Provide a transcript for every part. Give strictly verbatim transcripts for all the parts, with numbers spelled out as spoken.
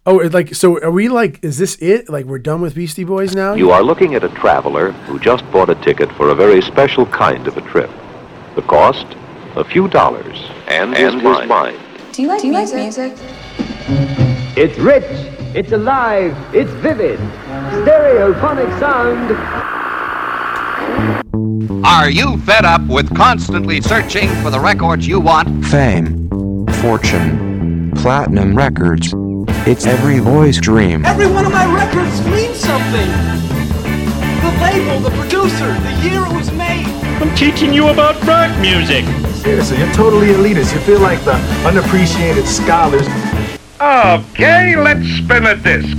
Oh, like, so are we like, is this it? Like, we're done with Beastie Boys now? You are looking at a traveler who just bought a ticket for a very special kind of a trip. The cost, a few dollars, and, and his mind. Do you like, Do you music? like music? It's rich, it's alive, it's vivid. Stereophonic sound. Are you fed up with constantly searching for the records you want? Fame, fortune, platinum records. It's every boy's dream. Every one of my records means something. The label, the producer, the year it was made. I'm teaching you about rock music. Seriously, you're totally elitist. You feel like the unappreciated scholars. Okay, let's spin a disc.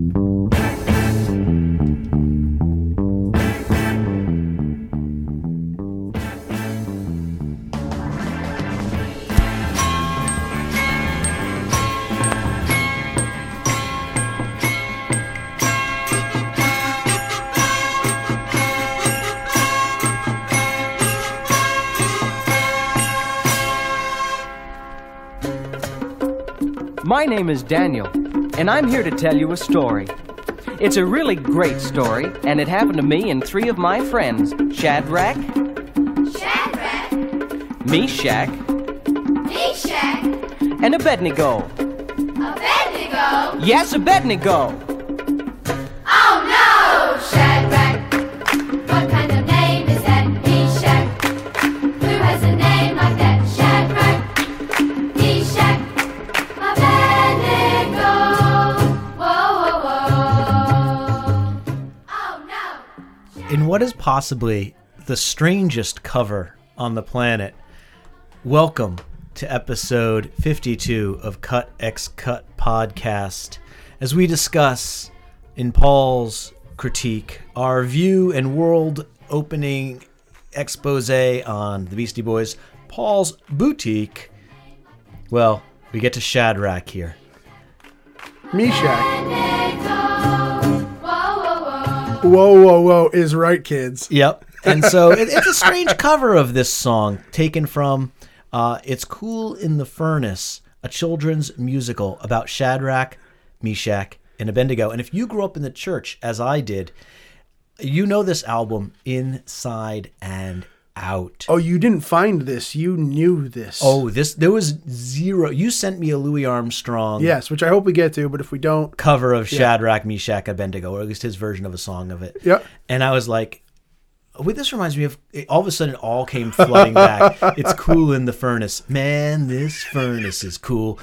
My name is Daniel, and I'm here to tell you a story. It's a really great story, and it happened to me and three of my friends, Shadrach, Shadrach, Meshach, Meshach, and Abednego. Abednego? Yes, Abednego! Oh no, Shadrach! What kind of name is that, Meshach? Who has a name like that, Shadrach, Meshach, Abednego? Whoa, whoa, whoa. Oh no! Shadrach. In what is possibly the strangest cover on the planet, welcome to episode fifty-two of Cut X Cut Podcast, as we discuss, in Paul's critique, our view and world-opening expose on the Beastie Boys, Paul's Boutique. Well, we get to Shadrach here. Meshach. Whoa, whoa, whoa. Whoa, whoa, whoa is right, kids. Yep. And so it, it's a strange cover of this song, taken from uh, It's Cool in the Furnace, a children's musical about Shadrach, Meshach, and Abednego. And if you grew up in the church, as I did, you know this album inside and out. Oh, you didn't find this. You knew this. Oh, this there was zero. You sent me a Louis Armstrong. Yes, which I hope we get to, but if we don't. Cover of yeah. Shadrach, Meshach, Abednego, or at least his version of a song of it. Yep. And I was like, wait, this reminds me of, all of a sudden it all came flooding back. It's cool in the furnace. Man, this furnace is cool.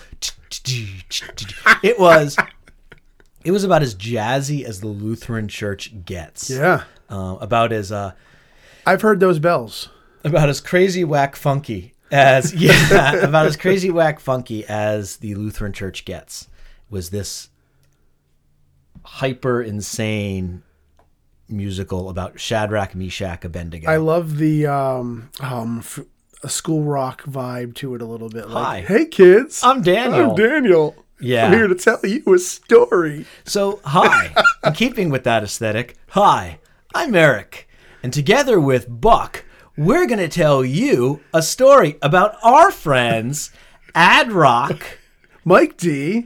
It was, it was about as jazzy as the Lutheran Church gets. Yeah. Uh, about as, uh, I've heard those bells. About as crazy whack funky as, yeah, about as crazy whack funky as the Lutheran Church gets was this hyper insane musical about Shadrach, Meshach, Abednego. I love the um, um, f- a school rock vibe to it a little bit. Like, Hi. Hey, kids. I'm Daniel. I'm Daniel. Yeah. I'm here to tell you a story. So, hi. In keeping with that aesthetic, hi, I'm Eric. And together with Buck, we're going to tell you a story about our friends, Ad Rock, Mike D,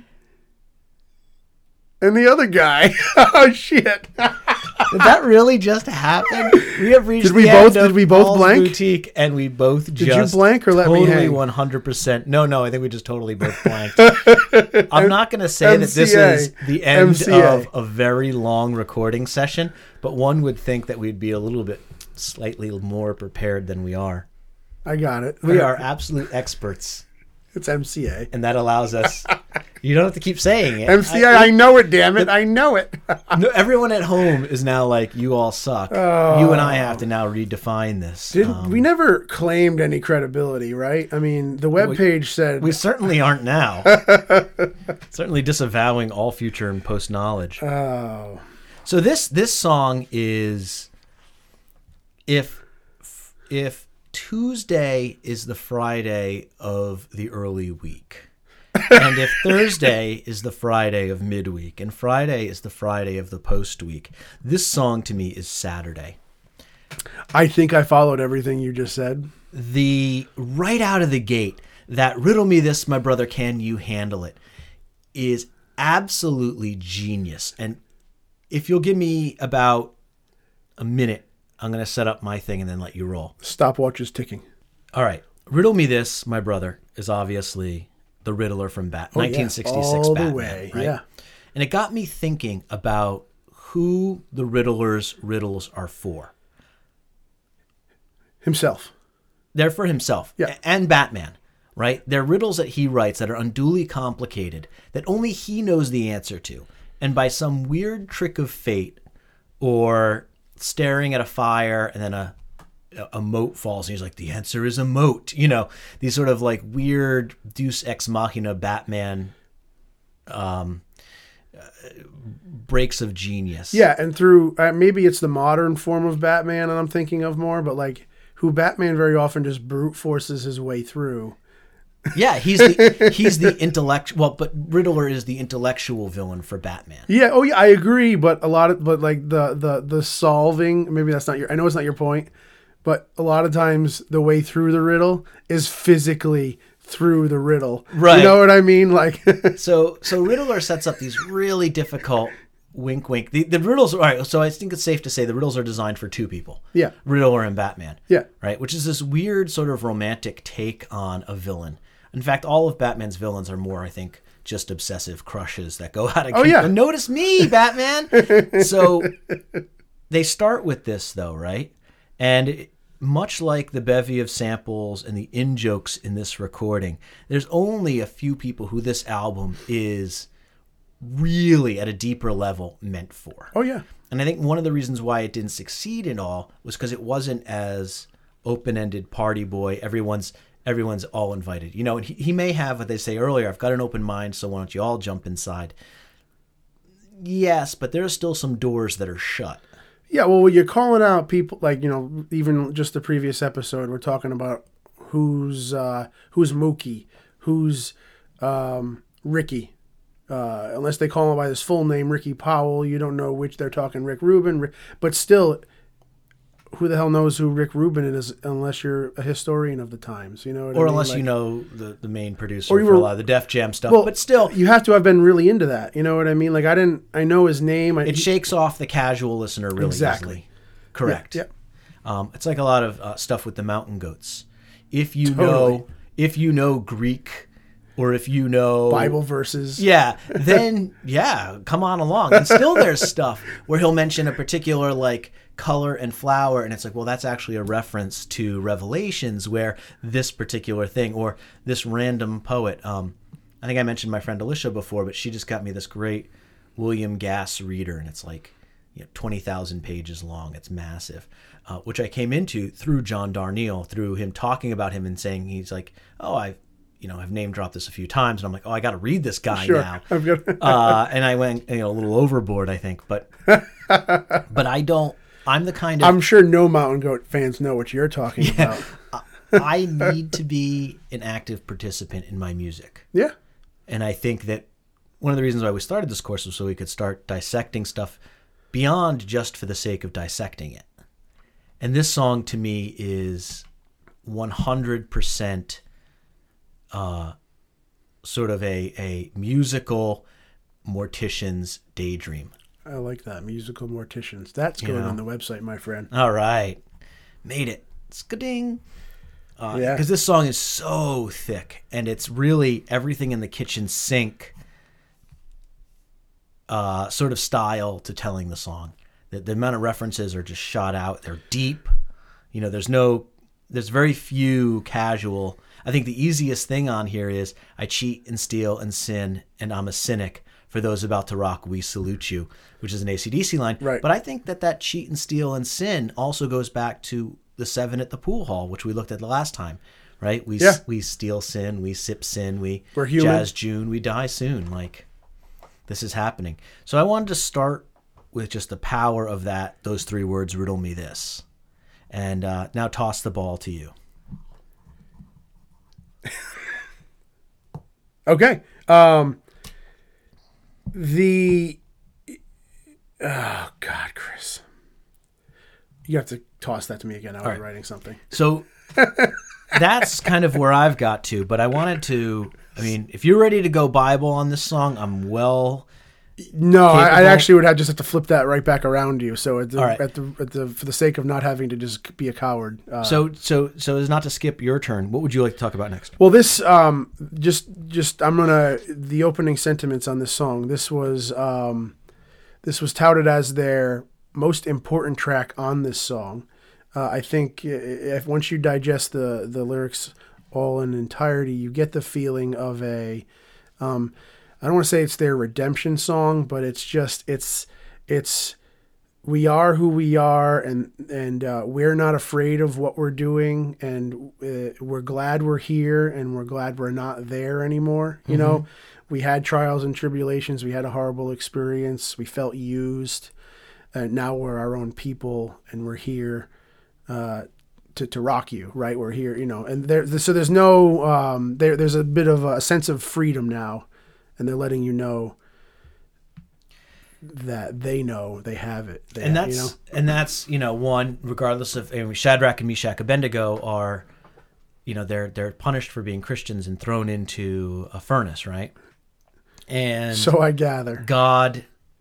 and the other guy. Oh, shit. Did that really just happen? We have reached did we the both, end of Did we both Paul's blank? Boutique, and we both did just you blank or let totally me hang? one hundred percent. No, no, I think we just totally both blanked. I'm not going to say M C A. that this is the end M C A. of a very long recording session, but one would think that we'd be a little bit slightly more prepared than we are. I got it. We are absolute experts. It's M C A. And that allows us... You don't have to keep saying it. M C A, I, I know it, damn it. I know it. No, everyone at home is now like, you all suck. Oh. You and I have to now redefine this. Did, um, we never claimed any credibility, right? I mean, the webpage we, said... We certainly aren't now. Certainly disavowing all future and post knowledge. Oh. So this this song is... If If Tuesday is the Friday of the early week... and if Thursday is the Friday of midweek and Friday is the Friday of the post week, this song to me is Saturday. I think I followed everything you just said. The right out of the gate, that riddle me this, my brother, can you handle it, is absolutely genius. And if you'll give me about a minute, I'm going to set up my thing and then let you roll. Stopwatch is ticking. All right. Riddle Me This, my brother, is obviously the Riddler from Bat- Oh, yeah. nineteen sixty-six All the Batman. way, right? yeah. And it got me thinking about who the Riddler's riddles are for. Himself. They're for himself. Yeah. And Batman, right? They're riddles that he writes that are unduly complicated, that only he knows the answer to. And by some weird trick of fate, or staring at a fire and then a a moat falls and he's like, the answer is a moat. You know, these sort of like weird Deus Ex Machina Batman um, uh, breaks of genius. Yeah, and through, uh, maybe it's the modern form of Batman and I'm thinking of more, but like who Batman very often just brute forces his way through. Yeah, he's the he's the intellectual. Well, but Riddler is the intellectual villain for Batman. Yeah. Oh, yeah. I agree. But a lot of, but like the the the solving. Maybe that's not your. I know it's not your point, but a lot of times the way through the riddle is physically through the riddle. Right. You know what I mean? Like. so so Riddler sets up these really difficult. Wink, wink. The the riddles. All right. So I think it's safe to say the riddles are designed for two people. Yeah. Riddler and Batman. Yeah. Right. Which is this weird sort of romantic take on a villain. In fact, all of Batman's villains are more, I think, just obsessive crushes that go out of oh, yeah. notice me, Batman. So they start with this, though, right? And much like the bevy of samples and the in-jokes in this recording, there's only a few people who this album is really at a deeper level meant for. Oh, yeah. And I think one of the reasons why it didn't succeed at all was because it wasn't as open-ended party boy. Everyone's everyone's all invited. You know, and he, he may have what they say earlier, I've got an open mind, so why don't you all jump inside? Yes, but there are still some doors that are shut. Yeah, well, when you're calling out people, like, you know, even just the previous episode, we're talking about who's uh, who's Mookie, who's um, Ricky. Uh, unless they call him by his full name, Ricky Powell, you don't know which they're talking, Rick Rubin. But still, who the hell knows who Rick Rubin is unless you're a historian of the times, you know what I Or mean? unless Like, you know the, the main producer or you for were- a lot of the Def Jam stuff. well, but still, you have to have been really into that, you know what I mean? Like, I didn't, I know his name. I, it shakes off the casual listener really Exactly. easily. Correct. Yeah, Um, it's like a lot of uh, stuff with the Mountain Goats. If you Totally. know, if you know Greek, or if you know Bible verses. yeah, then yeah, come on along. And still, there's stuff where he'll mention a particular like color and flower, and it's like, well, that's actually a reference to Revelations, where this particular thing, or this random poet. Um, I think I mentioned my friend Alicia before, but she just got me this great William Gass reader, and it's like, you know, twenty thousand pages long. It's massive, uh, which I came into through John Darnielle, through him talking about him and saying, he's like, oh, I, you know, I've name dropped this a few times, and I'm like, oh, I got to read this guy Sure. now. I'm good. uh, and I went, you know, a little overboard, I think, but, but I don't, I'm the kind of, I'm sure no Mountain Goat fans know what you're talking about. I need to be an active participant in my music. Yeah. And I think that one of the reasons why we started this course was so we could start dissecting stuff beyond just for the sake of dissecting it. And this song to me is one hundred percent uh, sort of a, a musical mortician's daydream. I like that. Musical Morticians. That's You going know. on the website, my friend. All right. Made it. Skading. Uh, Yeah. Because this song is so thick, and it's really everything in the kitchen sink uh, sort of style to telling the song. The, the amount of references are just shot out. They're deep. You know, there's no, there's very few casual. I think the easiest thing on here is I cheat and steal and sin, and I'm a cynic. For those about to rock, we salute you, which is an A C D C line. Right. But I think that that cheat and steal and sin also goes back to the seven at the pool hall, which we looked at the last time, right? We Yeah. we steal sin, we sip sin, we We're human. jazz June, we die soon. Like, this is happening. So I wanted to start with just the power of that, those three words, riddle me this. And uh, now toss the ball to you. Okay. Um, the oh God, Chris, you have to toss that to me again. I was right. writing something. So that's kind of where I've got to, but I wanted to I mean, if you're ready to go Bible on this song, I'm well. No, I, I capable. actually would have just have to flip that right back around you. So at the, All right. at the, at the for the sake of not having to just be a coward. Uh, So, so, so as not to skip your turn, what would you like to talk about next? well, this um just just I'm gonna the opening sentiments on this song. This was um this was touted as their most important track on this song. Uh, I think if once you digest the the lyrics all in entirety, you get the feeling of a um. I don't want to say it's their redemption song, but it's just it's it's we are who we are, and and uh, we're not afraid of what we're doing, and uh, we're glad we're here, and we're glad we're not there anymore. You Mm-hmm. know, we had trials and tribulations, we had a horrible experience, we felt used, and now we're our own people, and we're here uh, to to rock you, right? We're here, you know, and there so there's no um, there there's a bit of a sense of freedom now. And they're letting you know that they know they have it. They, and that's you know? and that's you know one regardless of I mean, Shadrach and Meshach Abednego are, you know they're they're punished for being Christians and thrown into a furnace, right? And so I gather God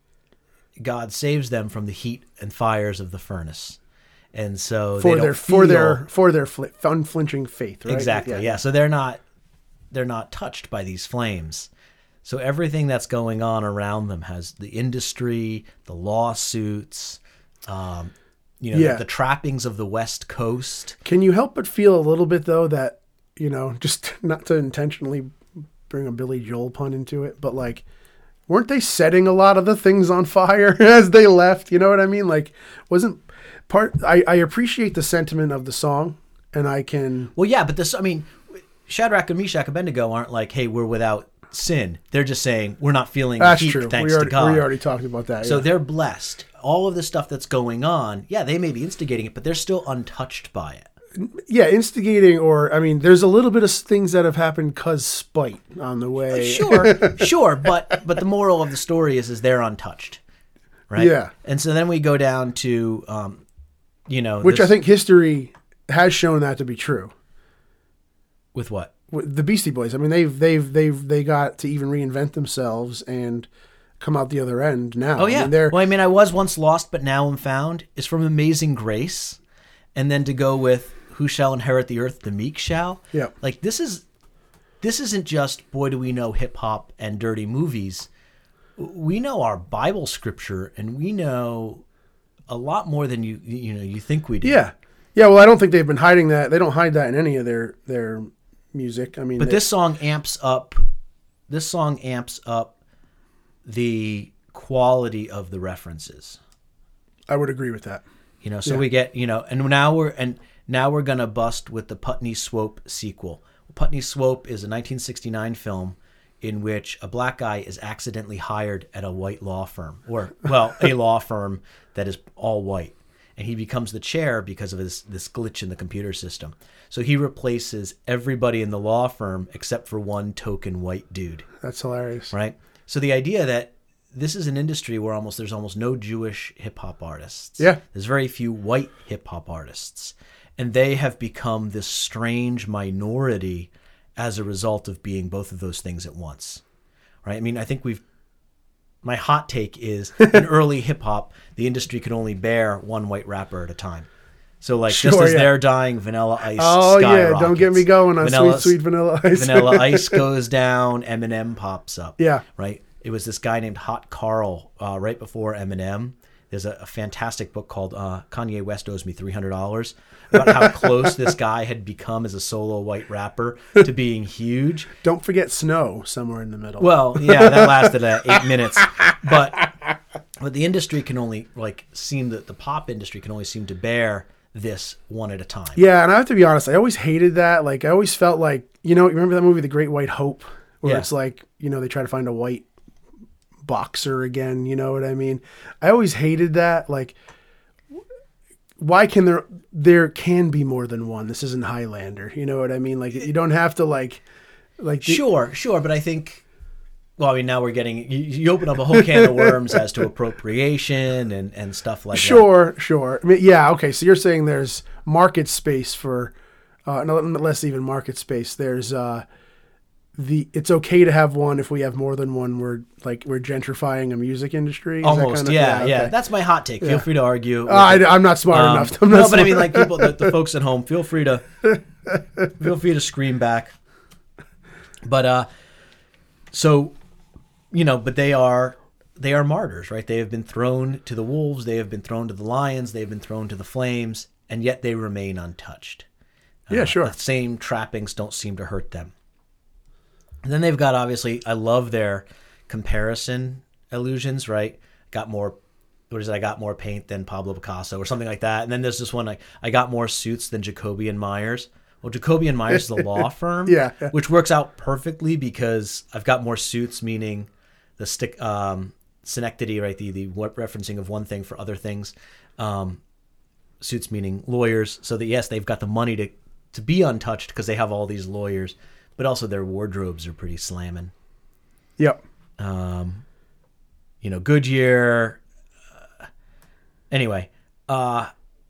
God saves them from the heat and fires of the furnace, and so for they their don't for feel, their for their fl- unflinching faith, right? exactly yeah. yeah. So they're not they're not touched by these flames. So everything that's going on around them has the industry, the lawsuits, um, you know, Yeah. the, the trappings of the West Coast. Can you help but feel a little bit though that, you know, just not to intentionally bring a Billy Joel pun into it, but like, weren't they setting a lot of the things on fire as they left? You know what I mean? Like, wasn't part, I, I appreciate the sentiment of the song, and I can. Well, yeah, but this, I mean, Shadrach and Meshach Abednego aren't like, hey, we're without sin. They're just saying we're not feeling That's heat true. thanks we already, to God. We already talked about that. So yeah. they're blessed. All of the stuff that's going on, yeah, they may be instigating it, but they're still untouched by it. Yeah, instigating, or I mean, there's a little bit of things that have happened cause spite on the way. Sure, sure, but but the moral of the story is is they're untouched, right? Yeah. And so then we go down to, um, you know, which this- I think history has shown that to be true. With what? With the Beastie Boys. I mean, they've they've they've they got to even reinvent themselves and come out the other end now. Oh yeah. I mean, they're, well, I mean, I was once lost, but now am found is from Amazing Grace, and then to go with Who Shall Inherit the Earth? The Meek Shall. Yeah. Like this is, this isn't just boy do we know hip hop and dirty movies. We know our Bible scripture, and we know a lot more than you you know you think we do. Yeah, yeah. Well, I don't think they've been hiding that. They don't hide that in any of their their music. I mean, But they, this song amps up. This song amps up the quality of the references. I would agree with that. You know, so Yeah. we get, you know, and now we're and now we're gonna bust with the Putney Swope sequel. Putney Swope is a nineteen sixty-nine film in which a black guy is accidentally hired at a white law firm, or well, a law firm that is all white, and he becomes the chair because of his this glitch in the computer system. So he replaces everybody in the law firm except for one token white dude. That's hilarious, right? So the idea that this is an industry where almost there's almost no Jewish hip hop artists. Yeah. There's very few white hip hop artists. And they have become this strange minority as a result of being both of those things at once. Right? I mean, I think we've my hot take is in early hip hop, the industry could only bear one white rapper at a time. So like just Sure, as yeah. they're dying, Vanilla Ice Oh yeah, skyrockets. don't get me going on Vanilla- sweet sweet Vanilla Ice. Vanilla Ice goes down, Eminem pops up. Yeah. Right? It was this guy named Hot Carl uh, right before Eminem. There's a, a fantastic book called uh, Kanye West Owes Me three hundred dollars about how close this guy had become as a solo white rapper to being huge. Don't forget Snow somewhere in the middle. Well, yeah, that lasted uh, eight minutes. But but the industry can only, like, seem that the pop industry can only seem to bear this one at a time. Yeah, and I have to be honest, I always hated that. Like, I always felt like, you know, you remember that movie, The Great White Hope, where Yeah. it's like, you know, they try to find a white boxer again, you know what I mean? I always hated that. Like, why can there, there can be more than one? This isn't Highlander, you know what I mean? Like, you don't have to, like, like. the- Sure, sure, but I think, well, I mean, now we're getting, you, you open up a whole can of worms as to appropriation and, and stuff like that. Sure, sure. I mean, yeah, okay, so you're saying there's market space for, uh, no, less even market space. There's, uh, the it's okay to have one if we have more than one. We're like we're gentrifying a music industry. Is that Almost, kinda, yeah, yeah, okay. That's my hot take. Yeah. Feel free to argue. Uh, I, I'm not smart Um, enough. I'm not no, but smart. I mean, like people, the, the folks at home, feel free to feel free to scream back. But uh, so you know, but they are they are martyrs, right? They have been thrown to the wolves. They have been thrown to the lions. They have been thrown to the flames, and yet they remain untouched. Yeah, Uh, sure. The same trappings don't seem to hurt them. And then they've got, obviously, I love their comparison illusions, right? Got more, what is it? I got more paint than Pablo Picasso or something like that. And then there's this one, like, I got more suits than Jacoby and Myers. Well, Jacoby and Myers is a law firm, Yeah, yeah. which works out perfectly because I've got more suits, meaning the stick, um, synecdoche, right? The, the what referencing of one thing for other things. Um, suits meaning lawyers. So that, yes, they've got the money to, to be untouched because they have all these lawyers. But also their wardrobes are pretty slamming. Yep. Um, you know, Goodyear. Uh, anyway, uh,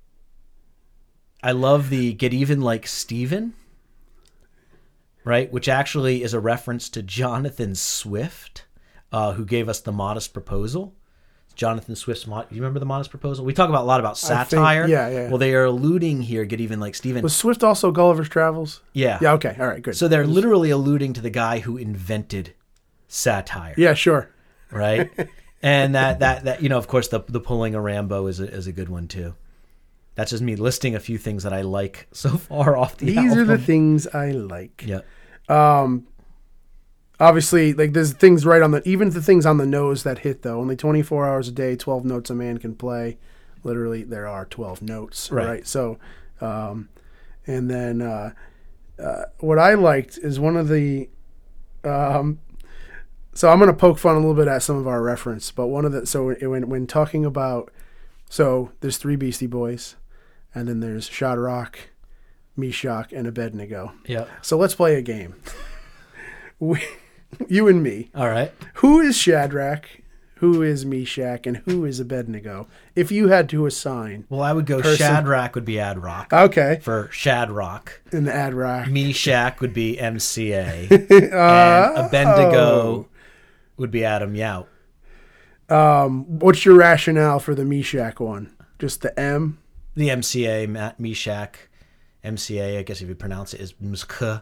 I love the Get Even Like Steven, right? Which actually is a reference to Jonathan Swift, uh, who gave us the Modest Proposal. Jonathan Swift's, Mo- you remember the Modest Proposal? We talk about a lot about I think- satire. yeah, yeah. Well, they are alluding here, Get Even Like Steven. Was Swift also Gulliver's Travels? Yeah. Yeah. Okay. All right. Good. So they're literally alluding to the guy who invented satire. Yeah. Sure. Right. And that, that, that, you know, of course, the the pulling a Rambo is a, is a good one too. That's just me listing a few things that I like so far off the These album. are the things I like. Yeah. Um, obviously, like there's things right on the, even the things on the nose that hit though. Only twenty-four hours a day, twelve notes a man can play. Literally, there are twelve notes. Right. Right. So, um, and then uh, uh, what I liked is one of the, um, so I'm going to poke fun a little bit at some of our reference, but one of the, so when when talking about, so there's three Beastie Boys, and then there's Shadrach, Meshach, and Abednego. Yeah. So let's play a game. We, you and me. All right. Who is Shadrach? Who is Meshach? And who is Abednego? If you had to assign. Well, I would go person- Shadrach would be Adrock. Okay. For Shadrach. And the Adrock. Meshach would be M C A. Uh, and Abednego oh. would be Adam Yout. Um, what's your rationale for the Meshach one? Just the M? The M C A, Ma- Meshach. M C A, I guess if you pronounce it, is Msk.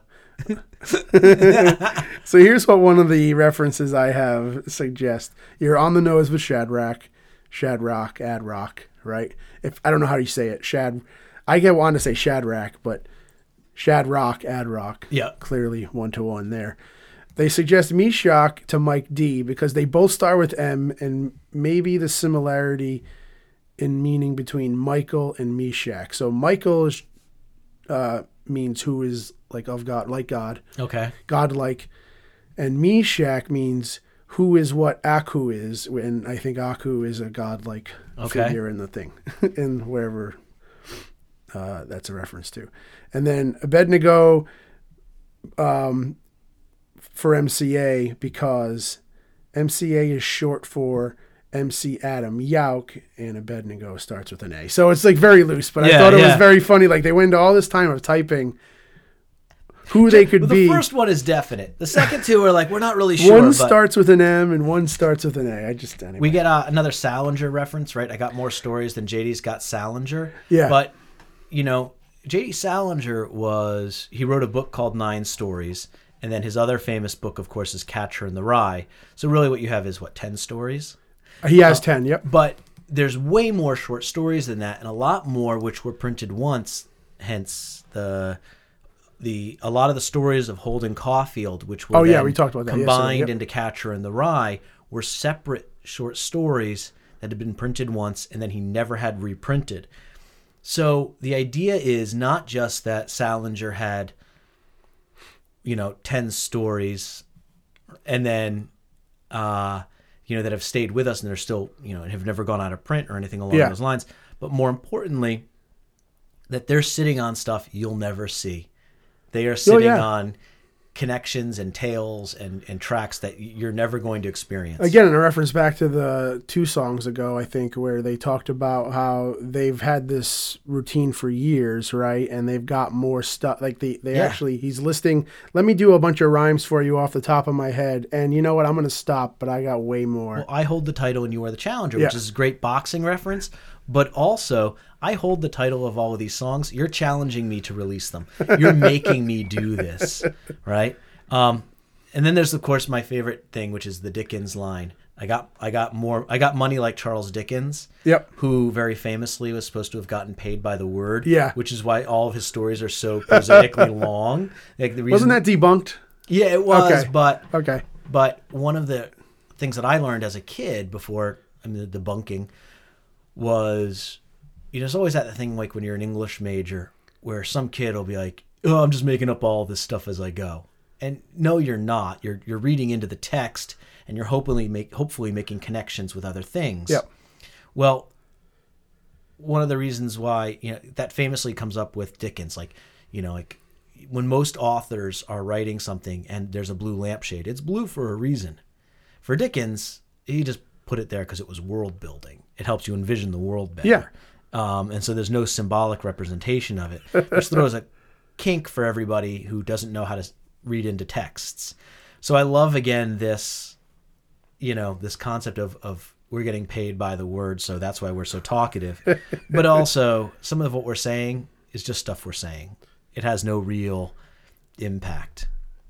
So here's what one of the references I have suggest. You're on the nose with Shadrach, Shadrach, Adrock, right? If I don't know how you say it, Shad. I get wanted to say Shadrach, but Shadrach, Adrock. Yeah. Clearly one to one there. They suggest Meshach to Mike D because they both start with M, and maybe the similarity in meaning between Michael and Meshach. So Michael is, uh, means who is like of God, like God. Okay. Godlike. And Meshach means who is what Aku is, and I think Aku is a godlike Okay. figure in the thing, in wherever uh, that's a reference to. And then Abednego um, for M C A because M C A is short for M C Adam Yauk, and Abednego starts with an A. So it's like very loose, but Yeah, I thought it yeah. was very funny. Like they went into all this time of typing who they could Well, be. the first one is definite. The second two are like, we're not really sure. One but starts with an M and one starts with an A. I just anyway. We get uh, another Salinger reference, right? I got more stories than J D's got Salinger. Yeah. But, you know, J D Salinger was, he wrote a book called Nine Stories. And then his other famous book, of course, is Catcher in the Rye. So really what you have is, what, ten stories? He has Uh, ten, yep. But there's way more short stories than that, and a lot more which were printed once, hence the... The, a lot of the stories of Holden Caulfield, which were Oh, yeah, then we talked about that combined yesterday, yep. into Catcher in the Rye, were separate short stories that had been printed once and then he never had reprinted. So the idea is not just that Salinger had, you know, ten stories and then, uh, you know, that have stayed with us and they're still, you know, and have never gone out of print or anything along Yeah. those lines. But more importantly, that they're sitting on stuff you'll never see. They are sitting yeah. on connections and tales and, and tracks that you're never going to experience. Again, in a reference back to the two songs ago, I think, where they talked about how they've had this routine for years, right? And they've got more stuff. Like they, they Yeah. actually, he's listing, let me do a bunch of rhymes for you off the top of my head. And you know what? I'm going to stop, but I got way more. Well, I hold the title and you are the challenger, which Yeah. is a great boxing reference. But also, I hold the title of all of these songs. You're challenging me to release them. You're making me do this, right? Um, and then there's, of course, my favorite thing, which is the Dickens line. I got, I got more, I got money like Charles Dickens, Yep. who very famously was supposed to have gotten paid by the word. Yeah. Which is why all of his stories are so prosaically long. Like the reason, Wasn't that debunked? Yeah, it was. Okay. But Okay. but one of the things that I learned as a kid before, I mean, the debunking was, you know, there's always that thing like when you're an English major where some kid will be like, oh, I'm just making up all this stuff as I go. And no, you're not. You're you're reading into the text and you're hopefully make hopefully making connections with other things. Yep. Well, one of the reasons why, you know, that famously comes up with Dickens, like, you know, like when most authors are writing something and there's a blue lampshade, it's blue for a reason. For Dickens, he just put it there because it was world building. It helps you envision the world better. Yeah. Um, and so there's no symbolic representation of it, which throws a kink for everybody who doesn't know how to read into texts. So I love, again, this, you know, this concept of, of we're getting paid by the word, so that's why we're so talkative. But also, some of what we're saying is just stuff we're saying. It has no real impact.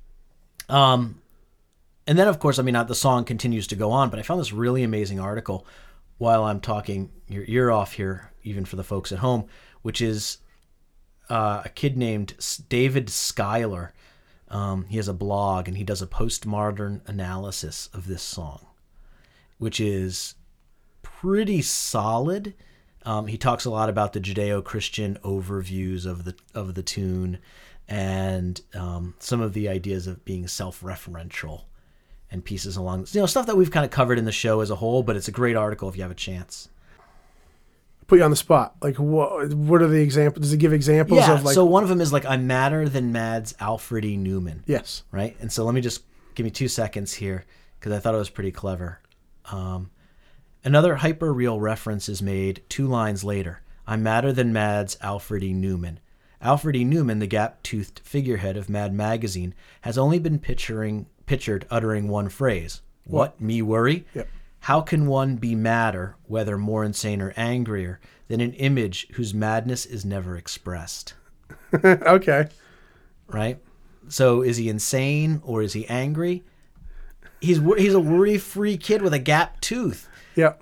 Um, and then, of course, I mean, the song continues to go on, but I found this really amazing article while I'm talking your ear off here, even for the folks at home, which is uh, a kid named David Schuyler. Um, he has a blog, and he does a postmodern analysis of this song, which is pretty solid. Um, he talks a lot about the Judeo-Christian overviews of the of the tune, and um, some of the ideas of being self-referential and pieces along, you know, stuff that we've kind of covered in the show as a whole. But it's a great article if you have a chance. Put you on the spot. Like, what? What are the examples? Does it give examples Yeah. of like? So one of them is like, I'm madder than Mad's Alfred E. Newman. Yes. Right. And so let me just give me two seconds here because I thought it was pretty clever. Um, another hyper-real reference is made two lines later. I'm madder than Mad's Alfred E. Newman. Alfred E. Newman, the gap-toothed figurehead of Mad Magazine, has only been picturing pictured uttering one phrase. What? what? Me worry? Yep. How can one be madder, whether more insane or angrier, than an image whose madness is never expressed? Okay. Right? So is he insane or is he angry? He's he's a worry-free kid with a gap tooth. Yep.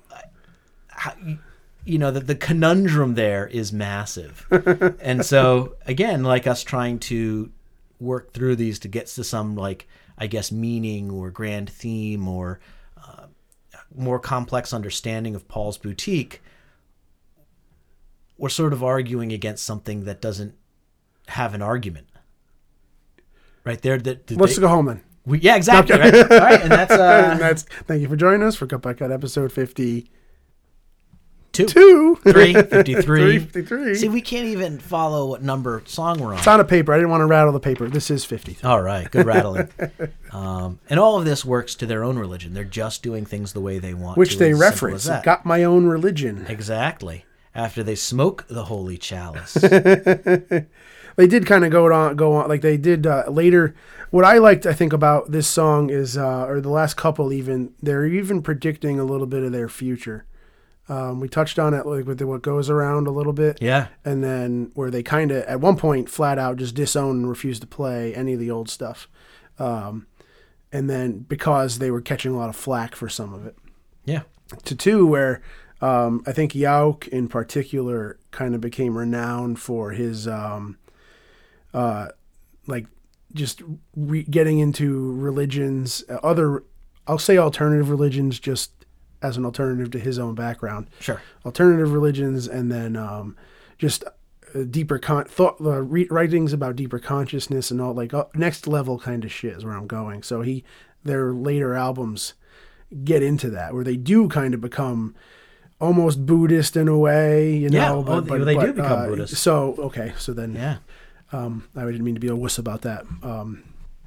You know, the, the conundrum there is massive. And so, again, like us trying to work through these to get to some, like, I guess, meaning or grand theme or uh, more complex understanding of Paul's Boutique, we're sort of arguing against something that doesn't have an argument. Right there. That, that Let's they, go home then. We, yeah, exactly. Okay. Right? All right, and that's, uh, and that's. Thank you for joining us for Cut by Cut episode fifty. Two. Two. Three. fifty-three. Three, fifty-three. See, we can't even follow what number song we're on. It's on a paper. I didn't want to rattle the paper. This is fifty-three. All right. Good rattling. um, and all of this works to their own religion. They're just doing things the way they want Which to. they as simple reference. as that. Got my own religion. Exactly. After they smoke the holy chalice. They did kind of go on, go on, like they did uh, later. What I liked, I think, about this song is, uh, or the last couple even, they're even predicting a little bit of their future. Um, we touched on it, like with the, what goes around a little bit. Yeah. And then where they kind of, at one point, flat out just disown and refuse to play any of the old stuff. Um, and then because they were catching a lot of flack for some of it. Yeah. To two, where um, I think Yauk in particular kind of became renowned for his, um, uh, like, just re- getting into religions, uh, other, I'll say alternative religions, just as an alternative to his own background. Sure. Alternative religions, and then um, just uh, deeper con- thought, uh, re- writings about deeper consciousness and all, like uh, next level kind of shit is where I'm going. So he, their later albums get into that, where they do kind of become almost Buddhist in a way, you know. Yeah, but, oh, but, they but, do become uh, Buddhist. So, okay, so then, yeah. um, I didn't mean to be a wuss about that. Um,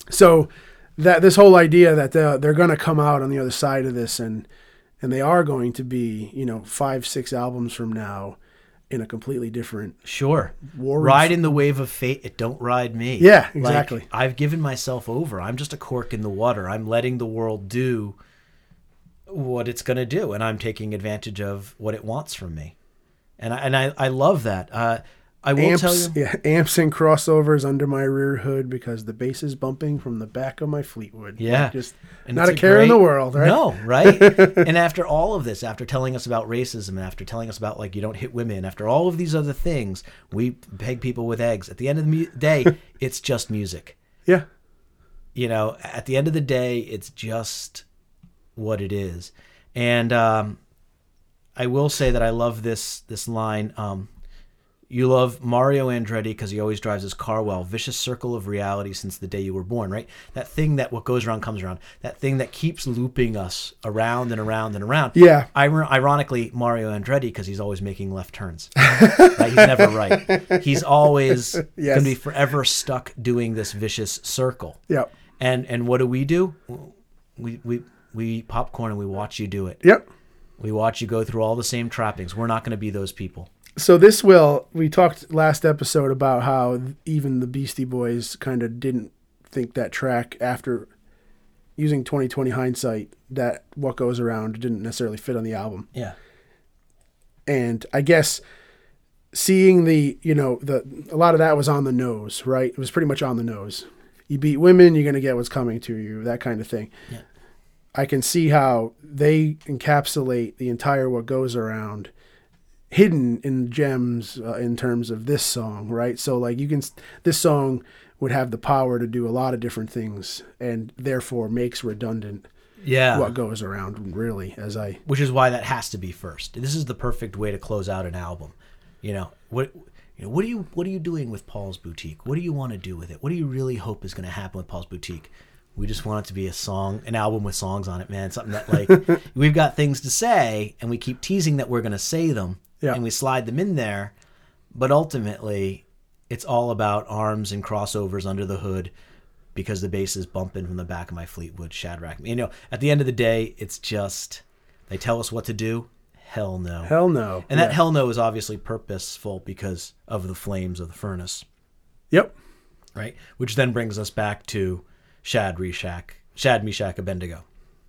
So that this whole idea that they're, they're going to come out on the other side of this and and they are going to be, you know, five, six albums from now in a completely different... Sure. War ride in the wave of fate. It don't ride me. Yeah, exactly. Like, I've given myself over. I'm just a cork in the water. I'm letting the world do what it's going to do, and I'm taking advantage of what it wants from me. And I, and I, I love that. Uh, I will amps, tell you... Yeah, amps and crossovers under my rear hood because the bass is bumping from the back of my Fleetwood. Yeah. Like just and not a, a care great, in the world, right? No, right? And after all of this, after telling us about racism, and after telling us about, like, you don't hit women, after all of these other things, we peg people with eggs. At the end of the mu- day, it's just music. Yeah. You know, at the end of the day, it's just what it is. And um, I will say that I love this this line. Um, you love Mario Andretti because he always drives his car well. Vicious circle of reality since the day you were born, right? That thing that what goes around comes around. That thing that keeps looping us around and around and around. Yeah. Ir- ironically, Mario Andretti because he's always making left turns. Right? He's never right. He's always Yes. going to be forever stuck doing this vicious circle. Yep. And and what do we do? We we we eat popcorn and we watch you do it. Yep. We watch you go through all the same trappings. We're not going to be those people. So this will, we talked last episode about how even the Beastie Boys kind of didn't think that track after using twenty twenty hindsight, that What Goes Around didn't necessarily fit on the album. Yeah. And I guess seeing the, you know, the a lot of that was on the nose, right? It was pretty much on the nose. You beat women, you're going to get what's coming to you, that kind of thing. Yeah. I can see how they encapsulate the entire What Goes Around hidden in gems uh, in terms of this song, right? So like you can, this song would have the power to do a lot of different things and therefore makes redundant Yeah. What Goes Around, really, as I... Which is why that has to be first. This is the perfect way to close out an album. You know, what you know, what are you what are you doing with Paul's Boutique? What do you want to do with it? What do you really hope is going to happen with Paul's Boutique? We just want it to be a song, an album with songs on it, man. Something that, like, we've got things to say, and we keep teasing that we're going to say them, yeah. and we slide them in there. But ultimately, it's all about arms and crossovers under the hood because the bass is bumping from the back of my Fleetwood Shadrach. You know, at the end of the day, it's just, they tell us what to do. Hell no. Hell no. And that yeah. hell no is obviously purposeful because of the flames of the furnace. Yep. Right? Which then brings us back to Shad Reshach, Shad Meshach Abednego.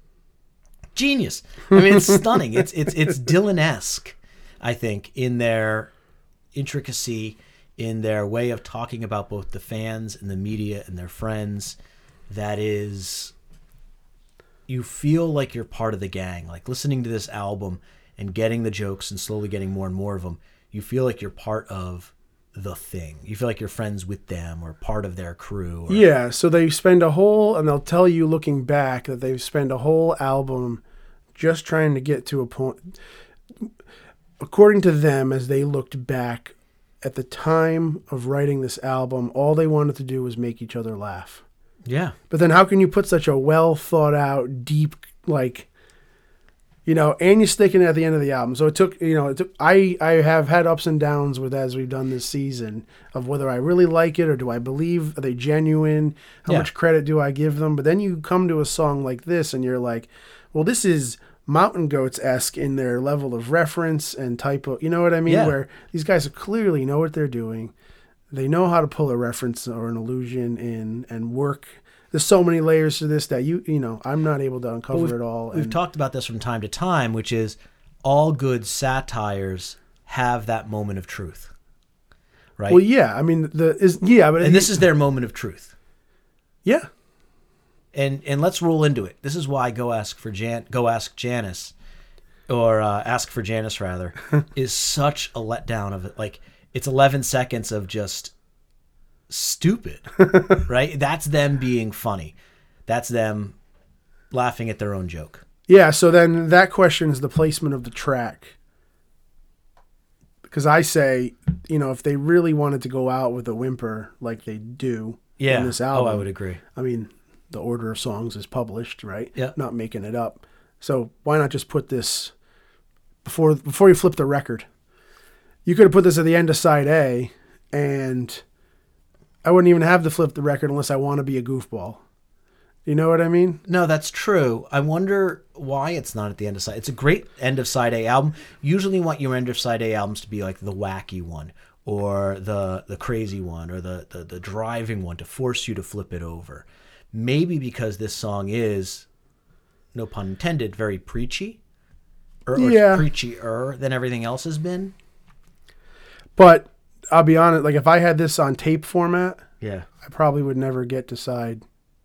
Genius. I mean, it's stunning. It's it's it's Dylan-esque, I think, in their intricacy, in their way of talking about both the fans and the media and their friends. That is, you feel like you're part of the gang. Like listening to this album and getting the jokes and slowly getting more and more of them, you feel like you're part of the thing. You feel like you're friends with them or part of their crew. Or... Yeah, so they spend a whole, and they'll tell you looking back that they spend a whole album just trying to get to a point. According to them, as they looked back at the time of writing this album, all they wanted to do was make each other laugh. Yeah. But then how can you put such a well thought out, deep, like, you know, and you're sticking at the end of the album. So it took, you know, it took, I, I have had ups and downs with as we've done this season of whether I really like it or do I believe, are they genuine? How Yeah. much credit do I give them? But then you come to a song like this and you're like, well, this is Mountain Goats-esque in their level of reference and type of, you know what I mean? Yeah. Where these guys clearly know what they're doing. They know how to pull a reference or an allusion in and work. There's so many layers to this that you you know I'm not able to uncover it all. We've and, talked about this from time to time, which is all good satires have that moment of truth, right? Well, yeah, I mean the is yeah, but and this is their moment of truth. Yeah, and and let's roll into it. This is why go ask for Jan, go ask Janice, or uh, ask for Janice rather, is such a letdown of it. Like it's eleven seconds of just stupid, right? That's them being funny. That's them laughing at their own joke. Yeah, so then that question is the placement of the track. Because I say, you know, if they really wanted to go out with a whimper like they do yeah. in this album. Oh, I would agree. I mean, the order of songs is published, right? Yeah. Not making it up. So why not just put this before before you flip the record? You could have put this at the end of side A and I wouldn't even have to flip the record unless I want to be a goofball. You know what I mean? No, that's true. I wonder why it's not at the end of side. It's a great end of side A album. Usually you want your end of side A albums to be like the wacky one or the the crazy one or the, the, the driving one to force you to flip it over. Maybe because this song is, no pun intended, very preachy. Or, or Yeah. preachy-er than everything else has been. But I'll be honest, like if I had this on tape format, Yeah. I probably would never get to side.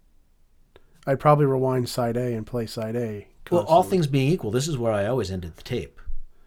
I'd probably rewind side A and play side A. Well, all things being equal, this is where I always ended the tape.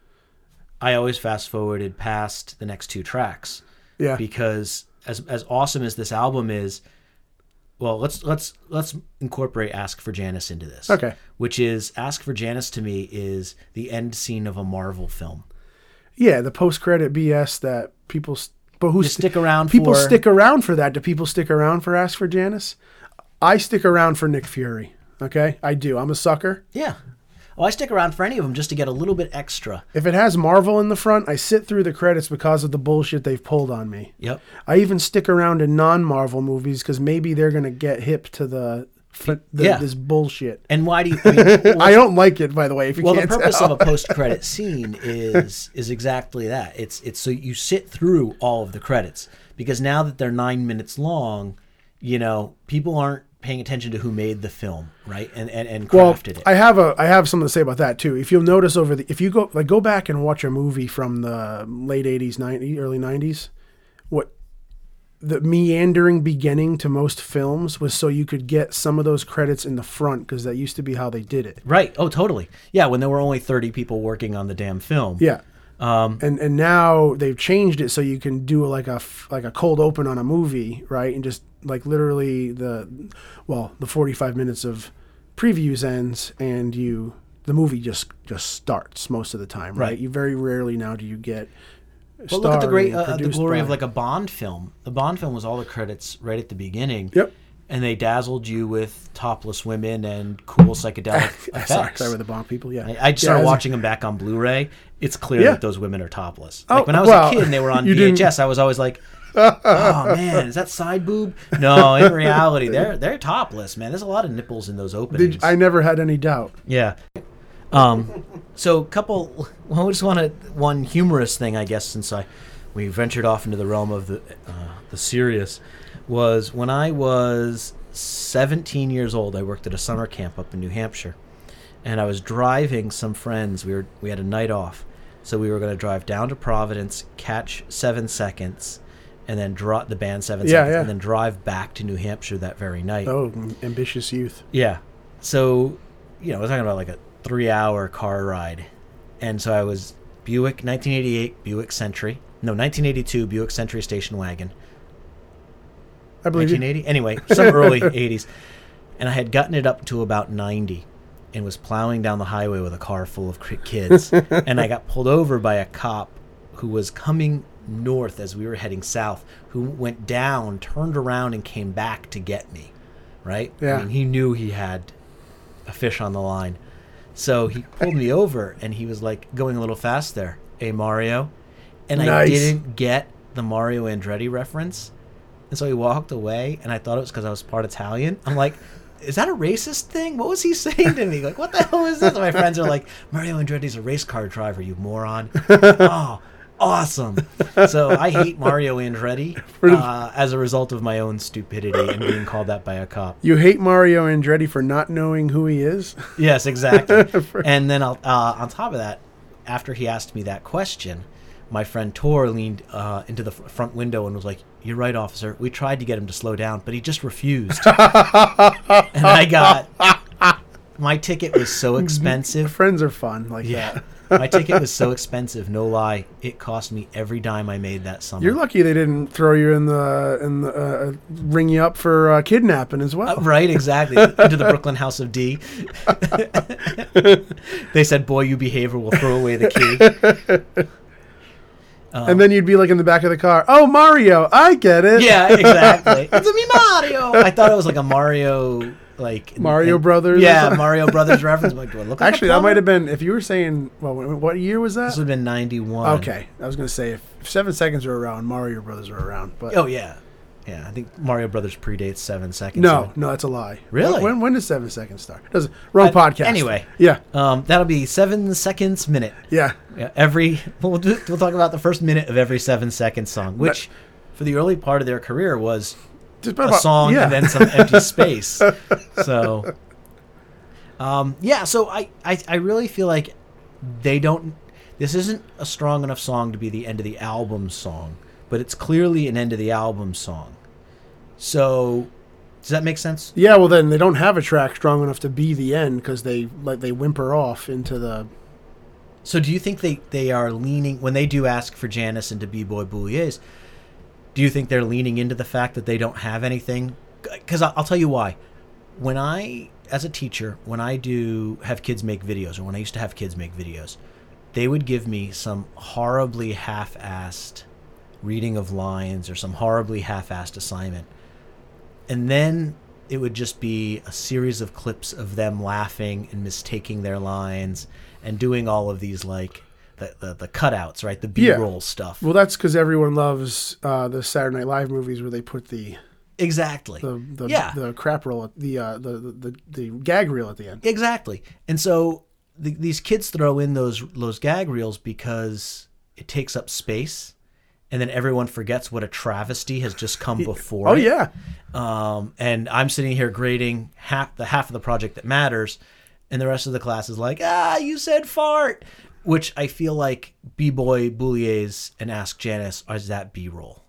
I always fast forwarded past the next two tracks. Yeah. Because as as awesome as this album is, well, let's let's let's incorporate Ask for Janice into this. Okay. Which is Ask for Janice to me is the end scene of a Marvel film. Yeah, the post-credit B S that people, st- but who You stick around People for- stick around for that. Do people stick around for Ask for Janice? I stick around for Nick Fury. Okay, I do. I'm a sucker. Yeah. Well, I stick around for any of them just to get a little bit extra. If it has Marvel in the front, I sit through the credits because of the bullshit they've pulled on me. Yep. I even stick around in non-Marvel movies because maybe they're gonna get hip to the, the Yeah. this bullshit. And why do you? I, mean, I don't like it, by the way. If you well, the can't purpose tell. of a post-credit scene is is exactly that. It's it's so you sit through all of the credits because now that they're nine minutes long, you know, people aren't paying attention to who made the film, right? And and, and Well, crafted it. I have a I have something to say about that too. If you'll notice over the if you go like go back and watch a movie from the late eighties, nineties, early nineties, what the meandering beginning to most films was so you could get some of those credits in the front because that used to be how they did it. Right. Oh, totally. Yeah, when there were only thirty people working on the damn film. Yeah. Um, and and now they've changed it so you can do like a f- like a cold open on a movie, right? And just like literally the well, the forty-five minutes of previews ends and you the movie just just starts most of the time, right? Right. You very rarely now do you get But look at the great, starring, uh, the produced glory of by- like a Bond film. The Bond film was all the credits right at the beginning. Yep. And they dazzled you with topless women and cool psychedelic effects. sorry, sorry with the Bond people, yeah. I, I just Yeah, started as a- watching them back on Blu-ray. It's clear Yeah. that those women are topless. Oh, Like when I was well, a kid and they were on you V H S, I was always like, "Oh man, is that side boob?" No, in reality, they're they're topless, man. There's a lot of nipples in those openings. Did, I never had any doubt. Yeah. Um, so couple, well, I just want to, one humorous thing, I guess, since I, we ventured off into the realm of the, uh, the serious, was when I was seventeen years old, I worked at a summer camp up in New Hampshire, and I was driving some friends. We were, we had a night off, so we were going to drive down to Providence, catch Seven Seconds, and then draw the band Seven Yeah, Seconds, yeah. and then drive back to New Hampshire that very night. Oh, ambitious youth. Yeah. So, you know, we're talking about like a three-hour car ride. And so I was Buick, nineteen eighty-eight Buick Century. No, nineteen eighty-two Buick Century station wagon. I believe you. nineteen eighty? Anyway, some early eighties. And I had gotten it up to about ninety and was plowing down the highway with a car full of ki- kids. And I got pulled over by a cop who was coming north as we were heading south, who went down, turned around, and came back to get me. Right? Yeah. I mean, he knew he had a fish on the line. So he pulled me over, and he was like, going a little fast there. Hey, Mario. And I Nice. didn't get the Mario Andretti reference. And so he walked away, and I thought it was because I was part Italian. I'm like, is that a racist thing? What was he saying to me? Like, what the hell is this? And my friends are like, Mario Andretti's a race car driver, you moron. Oh, awesome. So I hate Mario Andretti uh, as a result of my own stupidity and being called that by a cop. You hate Mario Andretti for not knowing who he is? Yes, exactly. And then I'll, uh, on top of that, after he asked me that question, my friend Tor leaned uh, into the f- front window and was like, "You're right, officer. We tried to get him to slow down, but he just refused." And I got... My ticket was so expensive. Friends are fun like Yeah. that. My ticket was so expensive, no lie. It cost me every dime I made that summer. You're lucky they didn't throw you in the in the uh, ring you up for uh, kidnapping as well. Uh, right, exactly. Into the Brooklyn House of D. They said, "Boy, you behave or we'll throw away the key." Um, and then you'd be like in the back of the car. Oh, Mario, I get it. Yeah, exactly. It's me, Mario. I thought it was like a Mario, like Mario and- Brothers. or Yeah, something? Mario Brothers reference. I'm like, do I look like a Actually, that plumber? might have been if you were saying. Well, wh- what year was that? This would have been ninety-one. Okay, I was going to say if, if Seven Seconds were around, Mario Brothers were around. But Oh yeah, Yeah, I think Mario Brothers predates Seven Seconds. No, so- no, that's a lie. Really? When when does Seven Seconds start? Does wrong Uh, podcast. Anyway, Yeah. um, that'll be Seven Seconds Minute. Yeah. Yeah, every we'll do, we'll talk about the first minute of every Seven Seconds song, which for the early part of their career was Just a about- song yeah. and then some empty space. So, um, yeah, so I, I I really feel like they don't. This isn't a strong enough song to be the end of the album song, but it's clearly an end of the album song. So, does that make sense? Yeah, well then they don't have a track strong enough to be the end because they like they whimper off into the. So do you think they, they are leaning, when they do ask for Janice and to B-Boy Bouliers, do you think they're leaning into the fact that they don't have anything? Because I'll tell you why. When I, as a teacher, when I do have kids make videos, or when I used to have kids make videos, they would give me some horribly half-assed reading of lines or some horribly half-assed assignment. And then it would just be a series of clips of them laughing and mistaking their lines and doing all of these, like, the the, the cutouts, right? The B-roll Yeah. stuff. Well, that's because everyone loves uh, the Saturday Night Live movies where they put the Exactly. the the, Yeah. the crap roll, at the, uh, the the the the gag reel at the end. Exactly. And so the, these kids throw in those those gag reels because it takes up space, and then everyone forgets what a travesty has just come before. Oh it. yeah. Um, and I'm sitting here grading half the half of the project that matters, and the rest of the class is like, ah, you said fart, which I feel like B-Boy Bouliers and Ask Janice is that B-roll.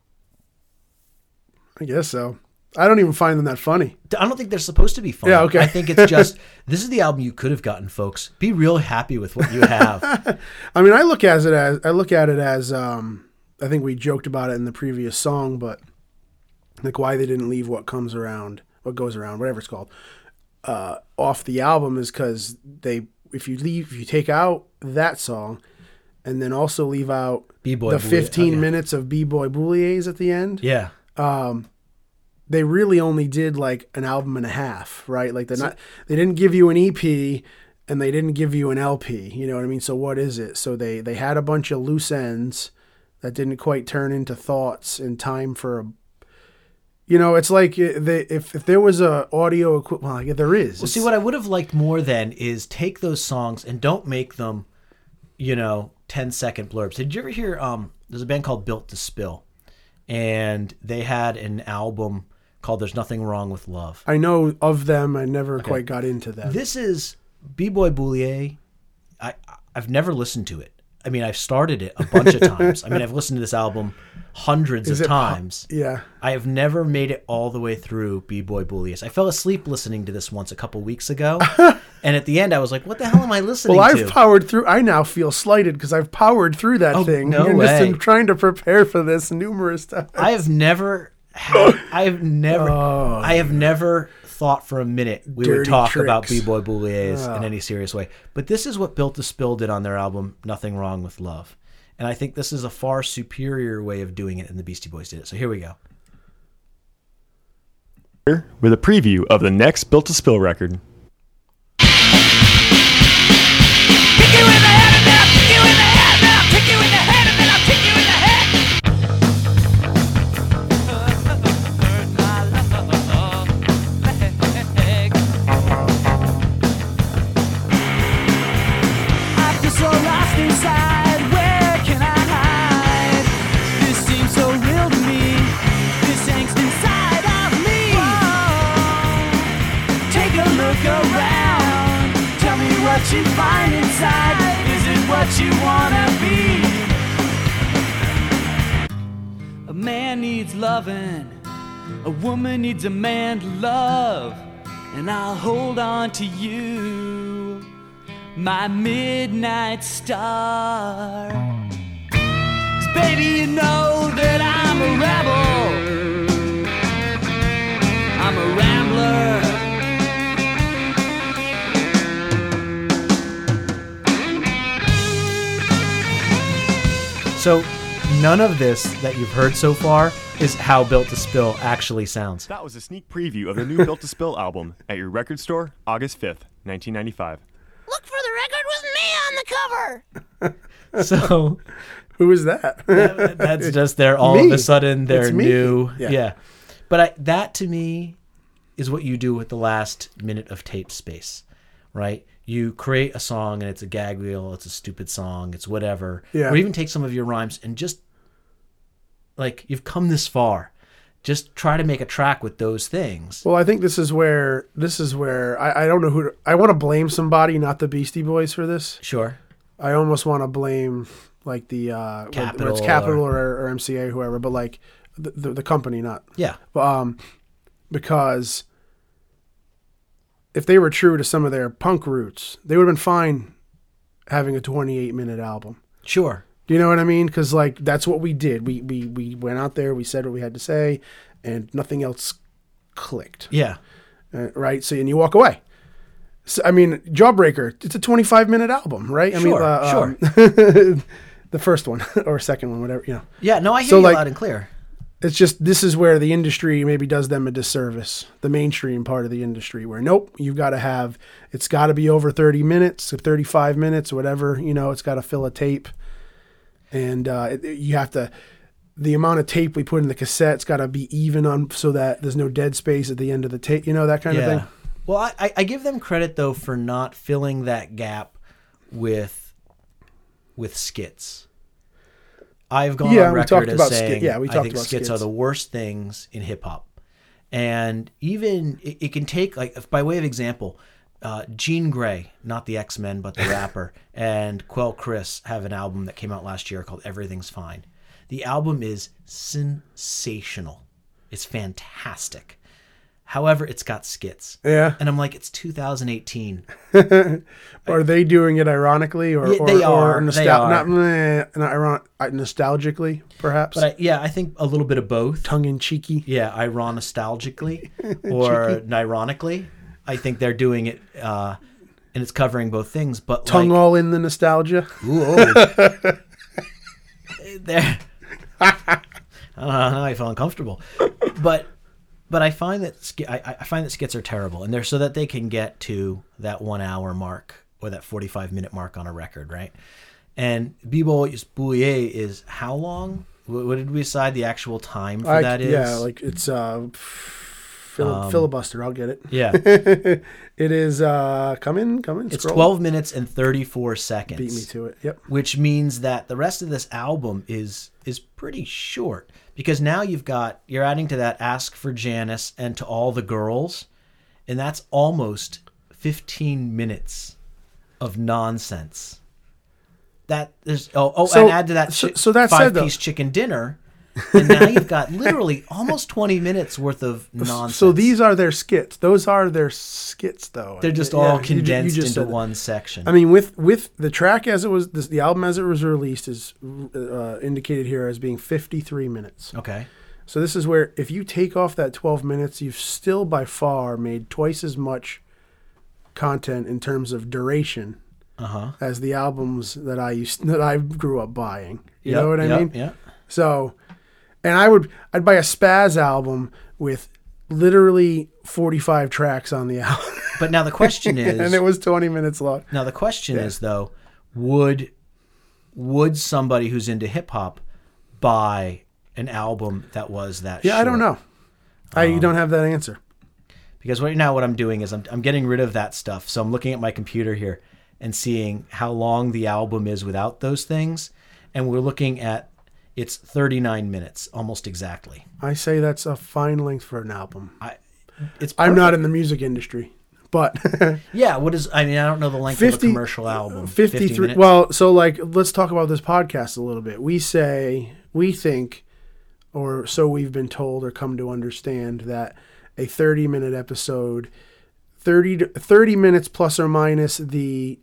I guess so. I don't even find them that funny. I don't think they're supposed to be funny. Yeah, okay. I think it's just, this is the album you could have gotten, folks. Be real happy with what you have. I mean, I look at it as I look at it as um, I think we joked about it in the previous song, but like why they didn't leave what comes around, what goes around, whatever it's called, uh, off the album is because they, if you leave, if you take out that song, and then also leave out B-Boy the Boulier- fifteen oh, yeah. minutes of B-Boy Bouliers at the end. Yeah. Um, they really only did like an album and a half, right? Like they're not, they didn't give you an E P and they didn't give you an L P. You know what I mean? So what is it? So they, they had a bunch of loose ends that didn't quite turn into thoughts in time for a, you know, it's like they, if, if there was a audio equipment, well, like there is. Well, see, what I would have liked more then is take those songs and don't make them, you know, ten second blurbs. Did you ever hear, um, there's a band called Built to Spill, and they had an album called There's Nothing Wrong with Love. I know of them. I never Okay. quite got into them. This is B-Boy Boulier. I, I've never listened to it. I mean, I've started it a bunch of times. I mean, I've listened to this album hundreds Is of it po- times. yeah. I have never made it all the way through B-Boy Boulier. I fell asleep listening to this once a couple weeks ago. And at the end, I was like, what the hell am I listening Well, to? I've powered through. I now feel slighted because I've powered through that Oh, thing. no and just way. am trying to prepare for this numerous times. I have never had, I have never, Oh. I have never thought for a minute we would Dirty talk about tricks. B-Boy Bouliers Oh. in any serious way. But this is what Built to Spill did on their album, Nothing Wrong with Love. And I think this is a far superior way of doing it than the Beastie Boys did it. So here we go. With a preview of the next Built to Spill record. I feel so lost inside. Where can I hide? This seems so real to me. This angst inside of me. Take a look around. Tell me what you find inside. Is it what you wanna be? A man needs loving. A woman needs a man to love. And I'll hold on to you, my midnight star. 'Cause baby, you know that I'm a rebel. I'm a rambler. So none of this that you've heard so far is how Built to Spill actually sounds. That was a sneak preview of the new Built to Spill album at your record store, August fifth, nineteen ninety-five. Look for the record with me on the cover. So who is that? that- that's just they're all Me. of a sudden they're It's me. new. Yeah. Yeah. But I, that to me is what you do with the last minute of tape space, right? You create a song and it's a gag reel, it's a stupid song, it's whatever. Yeah. Or even take some of your rhymes and just, like, you've come this far. Just try to make a track with those things. Well, I think this is where, this is where, I, I don't know who, to, I want to blame somebody, not the Beastie Boys for this. Sure. I almost want to blame, like, the, uh, Capitol whether it's Capitol or- or, or M C A, whoever, but, like, the, the, the company, not. Yeah. Um, because if they were true to some of their punk roots, they would have been fine having a twenty-eight minute album. Sure. Do you know what I mean? Because, like, that's what we did. We, we we went out there, we said what we had to say, and nothing else clicked. Yeah. Uh, right? So, and you walk away. So, I mean, Jawbreaker, it's a twenty-five minute album, right? I Sure, mean, uh, sure. Um, the first one or second one, whatever, you know. Yeah, no, I hear So, you like, loud and clear. It's just, this is where the industry maybe does them a disservice. The mainstream part of the industry where, nope, you've got to have, it's got to be over thirty minutes, thirty-five minutes, whatever, you know, it's got to fill a tape. And uh, it, you have to, the amount of tape we put in the cassette's got to be even on so that there's no dead space at the end of the tape, you know, that kind yeah. of thing. Well, I, I give them credit, though, for not filling that gap with with skits. I've gone Yeah, on we record talked as about saying skit- yeah, we I talked think about skits, skits. are the worst things in hip-hop. And even, it, it can take, like, by way of example, uh, Jean Grey, not the X-Men, but the rapper, and Quell Chris have an album that came out last year called Everything's Fine. The album is sensational. It's fantastic. However, it's got skits. Yeah. And I'm like, it's two thousand eighteen. Are they doing it ironically or, Yeah, or, they or are, nostal- they are. not, meh, not iron- uh, nostalgically, perhaps? But I, yeah, I think a little bit of both. Tongue-in-cheeky? Yeah, ironostalgically or ironically. I think they're doing it, uh, and it's covering both things. But Tongue like, all in the nostalgia? Ooh, oh. There. I don't know how I feel uncomfortable. But but I find that sk- I, I find that skits are terrible, and they're so that they can get to that one hour mark or that forty-five minute mark on a record, right? And B-Boy Bouillet is how long? What, what did we decide the actual time for I, that is? Yeah, like it's uh, fil- Um, filibuster. I'll get it. Yeah. It is, uh, come in, come in, It's scroll. twelve minutes and thirty-four seconds. Beat me to it. Yep. Which means that the rest of this album is is pretty short because now you've got you're adding to that Ask for Janice and To All the Girls, and that's almost fifteen minutes of nonsense. That there's oh oh So- and add to that so- chi- so that said, five though- piece chicken dinner, and now you've got literally almost twenty minutes worth of nonsense. So these are their skits. Those are their skits, though. They're just Yeah, all you ju- you condensed just into said that. one section. I mean, with with the track as it was, this, the album as it was released is uh, indicated here as being fifty-three minutes. Okay. So this is where if you take off that twelve minutes, you've still by far made twice as much content in terms of duration Uh-huh. as the albums that I used that I grew up buying. You Yep, know what I yep, mean? yep. So, and I would I'd buy a Spaz album with literally forty-five tracks on the album. But now the question is, and it was twenty minutes long. Now the question Yeah. is though, would would somebody who's into hip hop buy an album that was that Yeah, short? I don't know. I Um, don't have that answer. Because right now what I'm doing is I'm I'm getting rid of that stuff. So I'm looking at my computer here and seeing how long the album is without those things, and we're looking at it's thirty-nine minutes almost exactly. I say that's a fine length for an album. I it's I'm not perfect. in the music industry, but Yeah, what is I mean I don't know the length of a commercial album. fifty fifty-three minutes? Well, so like let's talk about this podcast a little bit. We say we think or so we've been told or come to understand that a thirty minute episode thirty to, thirty minutes plus or minus the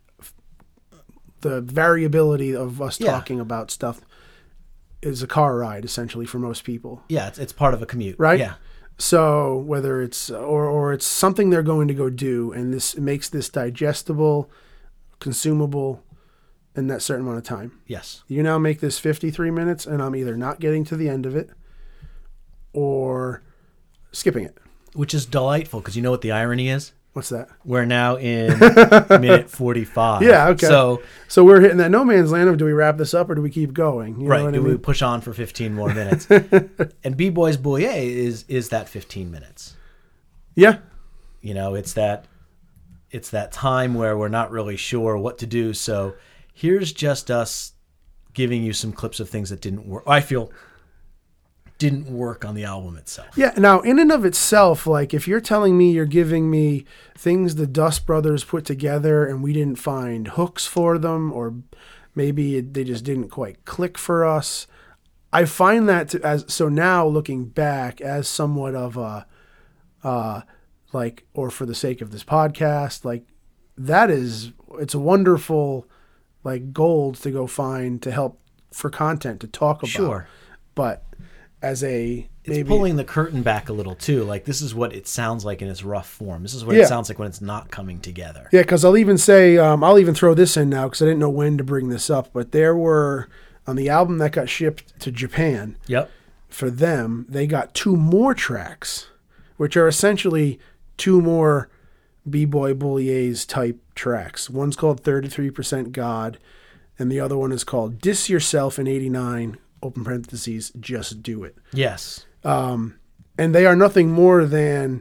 the variability of us Yeah. talking about stuff is a car ride essentially for most people. Yeah, it's it's part of a commute. Right? Yeah. So whether it's or or it's something they're going to go do, and this makes this digestible, consumable in that certain amount of time. Yes. You now make this fifty-three minutes, and I'm either not getting to the end of it or skipping it. Which is delightful because you know what the irony is? What's that? We're now in minute forty-five. Yeah, okay. So, so we're hitting that no man's land of do we wrap this up or do we keep going? You know right. what Do I mean? we push on for fifteen more minutes? And B-Boys Bouye is is that fifteen minutes. Yeah. You know, it's that it's that time where we're not really sure what to do. So here's just us giving you some clips of things that didn't work. I feel didn't work on the album itself. Yeah. Now, in and of itself, like if you're telling me you're giving me things the Dust Brothers put together and we didn't find hooks for them, or maybe it, they just didn't quite click for us, I find that to, as so now looking back as somewhat of a, uh, like, or for the sake of this podcast, like that is, it's a wonderful like gold to go find to help for content to talk about. Sure. But as a maybe it's pulling the curtain back a little too. Like this is what it sounds like in its rough form. This is what Yeah. it sounds like when it's not coming together. Yeah, because I'll even say, um, I'll even throw this in now because I didn't know when to bring this up, but there were, on the album that got shipped to Japan, Yep. for them, they got two more tracks, which are essentially two more B-Boy Boulier's type tracks. One's called thirty-three percent God, and the other one is called Diss Yourself in eighty-nine, open parentheses, Just Do It. Yes. Um, and they are nothing more than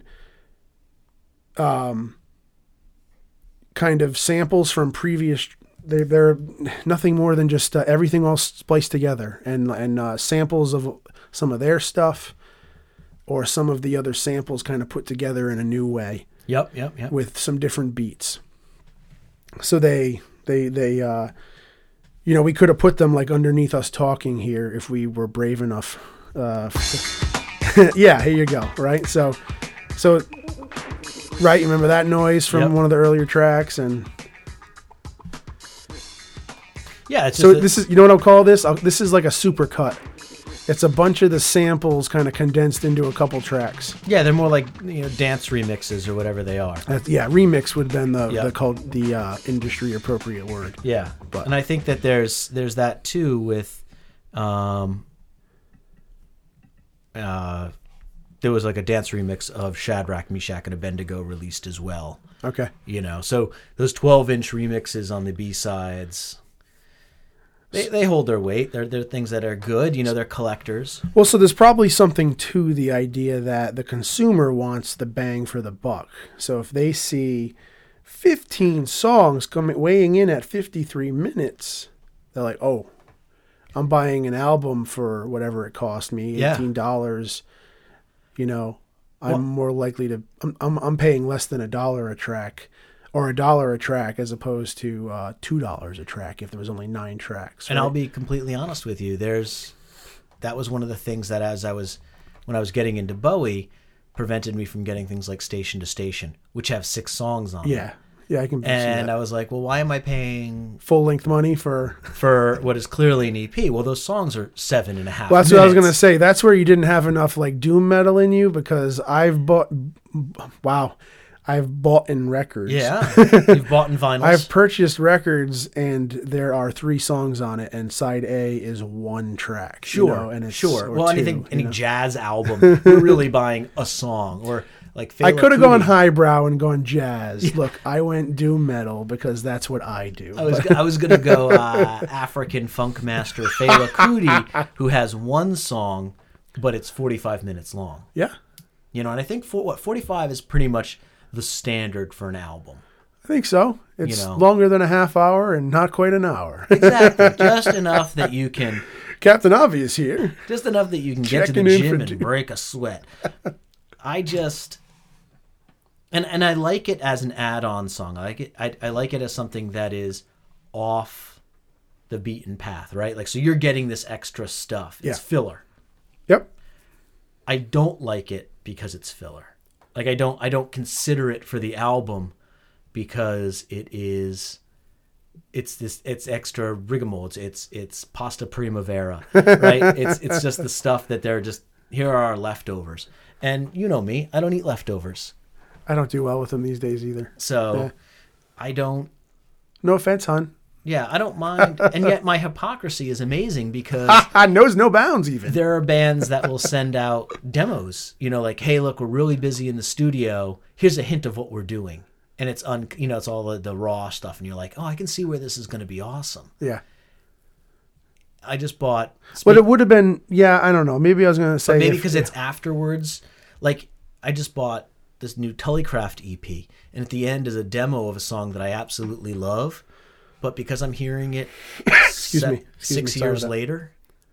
um, kind of samples from previous. They, they're nothing more than just uh, everything all spliced together, and and uh, samples of some of their stuff, or some of the other samples kind of put together in a new way. Yep. Yep. Yep. With some different beats. So they they they. Uh, You know, we could have put them like underneath us talking here if we were brave enough. Uh, yeah, here you go. Right. So, so, right. You remember that noise from Yep. one of the earlier tracks, and Yeah. It's so just a- this is, you know what I'll call this? I'll, this is like a super cut. It's a bunch of the samples kind of condensed into a couple tracks. yeah, they're more like, you know, dance remixes or whatever they are. That's, yeah, remix would have been the Yep. the called the uh, industry appropriate word. Yeah. But And I think that there's there's that too with um uh there was like a dance remix of Shadrach, Meshach, and Abednego released as well. Okay. You know, so those twelve inch remixes on the B sides, they they hold their weight. They're they're things that are good. You know, they're collectors. Well, so there's probably something to the idea that the consumer wants the bang for the buck. So if they see fifteen songs coming weighing in at fifty-three minutes, they're like, "Oh, I'm buying an album for whatever it cost me, Yeah. eighteen dollars." You know, I'm Well- more likely to I'm, I'm I'm paying less than a dollar a track, or a dollar a track as opposed to uh, two dollars a track if there was only nine tracks. And right? I'll be completely honest with you. There's that was one of the things that as I was when I was getting into Bowie prevented me from getting things like Station to Station, which have six songs on them. yeah, yeah, I can. see And that. I was like, well, why am I paying full length money for for what is clearly an E P? Well, those songs are seven and a half. Well, that's minutes. what I was gonna say. That's where you didn't have enough like doom metal in you, because I've bought. Wow, I've bought in records. Yeah, you've bought in vinyls. I've purchased records, and there are three songs on it, and side A is one track. Sure, you know, and it's, sure. or Well, two, anything, you any know. jazz album, you're really buying a song or like. I Fela could have gone Kuti. highbrow and gone jazz. Look, I went doom metal because that's what I do. I was But- I was gonna go uh, African funk master Fela Kuti, who has one song, but it's forty-five minutes long. Yeah, you know, and I think for what forty-five is pretty much the standard for an album. I think so. It's You know. longer than a half hour and not quite an hour. Exactly, just enough that you can. Captain Obvious here. Just enough that you can get to the Checking in gym for and du- break a sweat. I just. And and I like it as an add-on song. I like it. I, I like it as something that is off the beaten path, right? Like, so you're getting this extra stuff. It's Yeah. filler. Yep. I don't like it because it's filler. Like I don't I don't consider it for the album because it is it's this it's extra rigmarole. It's it's it's pasta primavera, right? it's it's just the stuff that they're just here are our leftovers. And you know me, I don't eat leftovers. I don't do well with them these days either. So Yeah. I don't No offense, hon. Yeah, I don't mind. And yet my hypocrisy is amazing because knows no bounds even. There are bands that will send out demos, you know, like, hey, look, we're really busy in the studio. Here's a hint of what we're doing. And it's un, you know, it's all the, the raw stuff. And you're like, oh, I can see where this is going to be awesome. Yeah. I just bought. But it would have been, yeah, I don't know. Maybe I was going to say. But maybe if- because it's afterwards. Like, I just bought this new Tullycraft E P. And at the end is a demo of a song that I absolutely love. But because I'm hearing it Excuse se- me. Excuse six me. Sorry years about that. later,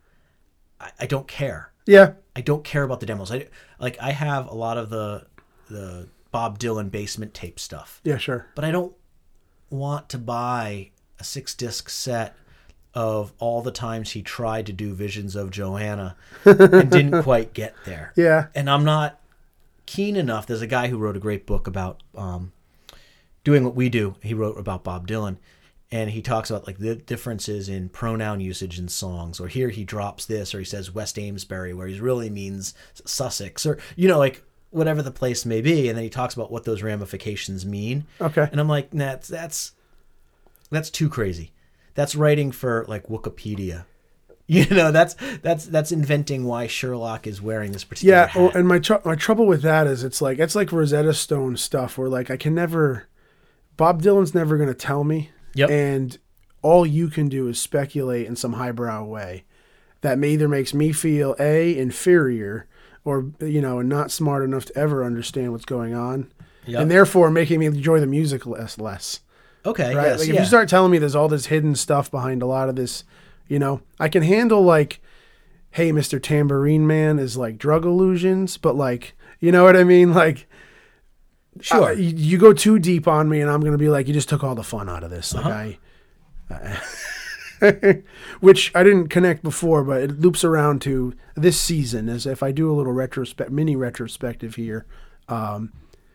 I, I don't care. Yeah. I don't care about the demos. I like I have a lot of the the Bob Dylan basement tape stuff. Yeah, sure. But I don't want to buy a six disc set of all the times he tried to do Visions of Johanna and didn't quite get there. Yeah. And I'm not keen enough. There's a guy who wrote a great book about um, doing what we do. He wrote about Bob Dylan. And he talks about like the differences in pronoun usage in songs, or here he drops this, or he says West Amesbury, where he really means Sussex, or, you know, like whatever the place may be. And then he talks about what those ramifications mean. Okay. And I'm like, nah, that's, that's, that's too crazy. That's writing for like Wikipedia. You know, that's, that's, that's inventing why Sherlock is wearing this particular Yeah. hat. Oh, and my, tr- my trouble with that is it's like, it's like Rosetta Stone stuff where like I can never, Bob Dylan's never going to tell me. Yep. And all you can do is speculate in some highbrow way that either makes me feel A, inferior, or, you know, not smart enough to ever understand what's going on. Yep. And therefore making me enjoy the music less. less. Okay. Right? Yes, like if yeah. you start telling me there's all this hidden stuff behind a lot of this, you know, I can handle like, hey, Mister Tambourine Man is like drug illusions, but like, you know what I mean? Like, Sure. Uh, you, you go too deep on me, and I'm going to be like, you just took all the fun out of this. Like Uh-huh. I, uh, which I didn't connect before, but it loops around to this season. As if I do a little retrospect, mini retrospective here, um,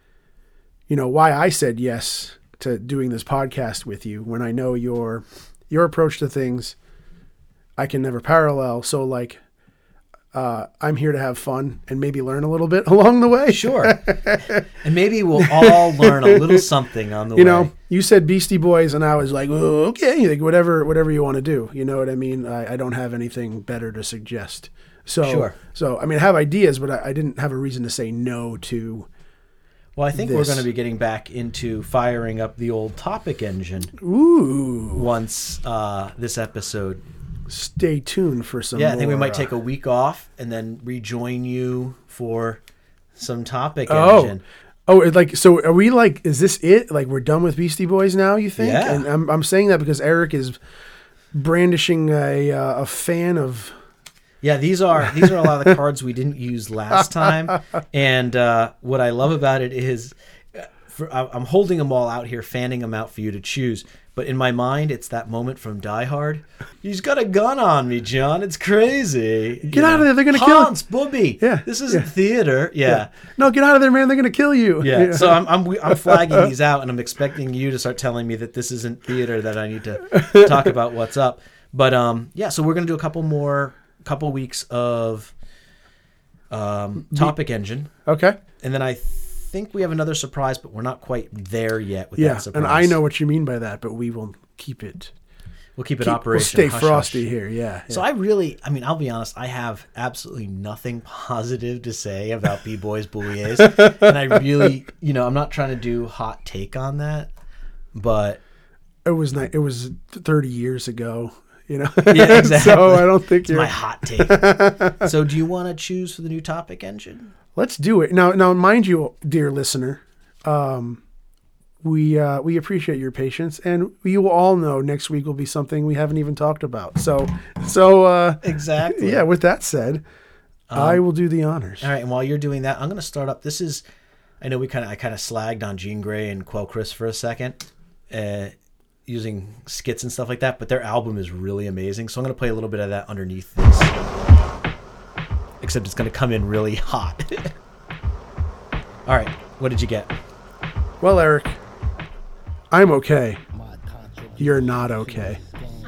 you know, why I said yes to doing this podcast with you when I know your your approach to things, I can never parallel. So like. Uh, I'm here to have fun and maybe learn a little bit along the way. Sure. And maybe we'll all learn a little something on the you way. know, you said Beastie Boys, and I was like, oh, okay, like whatever, whatever you want to do. You know what I mean? I, I don't have anything better to suggest. So, Sure. So, I mean, I have ideas, but I, I didn't have a reason to say no to. Well, I think we're this. going to be getting back into firing up the old topic engine. Ooh. Once uh, this episode. Stay tuned for some. Yeah, I think we more, might uh, take a week off and then rejoin you for some topic Oh. engine. Oh, it like so? Are we like? Is this it? Like we're done with Beastie Boys now? You think? Yeah. And I'm I'm saying that because Eric is brandishing a uh, a fan of. Yeah, these are these are a lot of the cards we didn't use last time, and uh, what I love about it is, uh, for, I- I'm holding them all out here, fanning them out for you to choose. But in my mind, it's that moment from Die Hard. He's got a gun on me, John. It's crazy. Get out of there! They're gonna kill Hans, Booby. Yeah, this isn't yeah. theater. Yeah. No, get out of there, man! They're gonna kill you. Yeah. So I'm, I'm I'm flagging these out, and I'm expecting you to start telling me that this isn't theater, that I need to talk about what's up. But um, yeah. So we're gonna do a couple more, couple weeks of um, topic engine. Okay. And then I think we have another surprise, but we're not quite there yet with Yeah, that surprise. and I know what you mean by that, but we will keep it. We'll keep it Keep- operation. We'll stay hush, frosty hush. here. Yeah. So I really, I mean, I'll be honest. I have absolutely nothing positive to say about B-Boys Bouliers, and I really, you know, I'm not trying to do hot take on that, but it was ni- It was thirty years ago. You know. yeah, exactly. So I don't think it's you're my hot take. So do you want to choose for the new topic engine? Let's do it now. Now, mind you, dear listener, um, we uh, we appreciate your patience, and you will all know next week will be something we haven't even talked about. So, so uh, exactly. Yeah. With that said, Um, I will do the honors. All right, and while you're doing that, I'm going to start up. This is, I know we kind of, I kind of slagged on Jean Grey and Quell Chris for a second, uh, using skits and stuff like that, but their album is really amazing. So I'm going to play a little bit of that underneath this, except it's going to come in really hot. All right, what did you get? Well, Eric, I'm okay. You're not okay.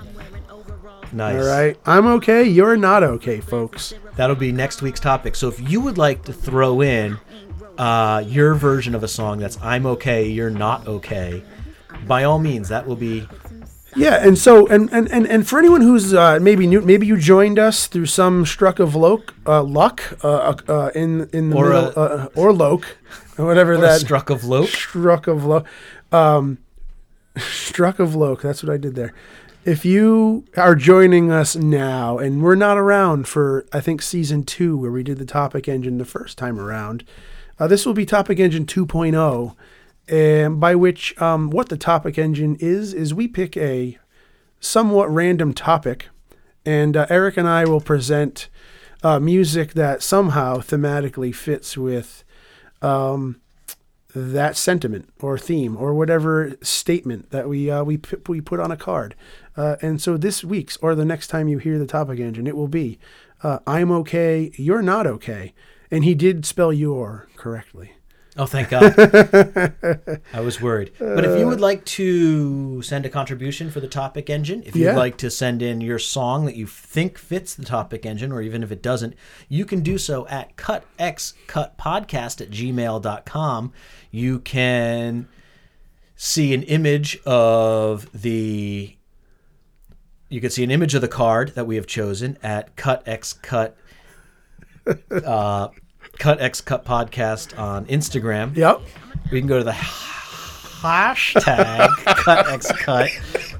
Nice. All right, I'm okay. You're not okay, folks. That'll be next week's topic. So if you would like to throw in uh, your version of a song that's I'm okay, you're not okay, by all means, that will be Yeah, and so and, and, and, and for anyone who's uh, maybe new, maybe you joined us through some struck of loc, uh, luck uh, uh, in in the Or middle, a- uh, or loc, or whatever Or a that struck of loc? struck of loc, um, struck of loc. That's what I did there. If you are joining us now, and we're not around for I think season two where we did the Topic Engine the first time around, uh, this will be Topic Engine two point oh. And by which, um, what the Topic Engine is, is we pick a somewhat random topic, and uh, Eric and I will present uh, music that somehow thematically fits with um, that sentiment or theme or whatever statement that we uh, we p- we put on a card. Uh, and so this week's or the next time you hear the Topic Engine, it will be uh, "I'm okay, you're not okay," and he did spell "your" correctly. Oh, thank God. I was worried. But if you would like to send a contribution for the Topic Engine, if you'd Yeah. like to send in your song that you think fits the Topic Engine, or even if it doesn't, you can do so at cutxcutpodcast at gmail dot com. You can see an image of the... You can see an image of the card that we have chosen at cutxcut... Uh, Cut X Cut Podcast on Instagram. Yep. We can go to the hashtag Cut X Cut.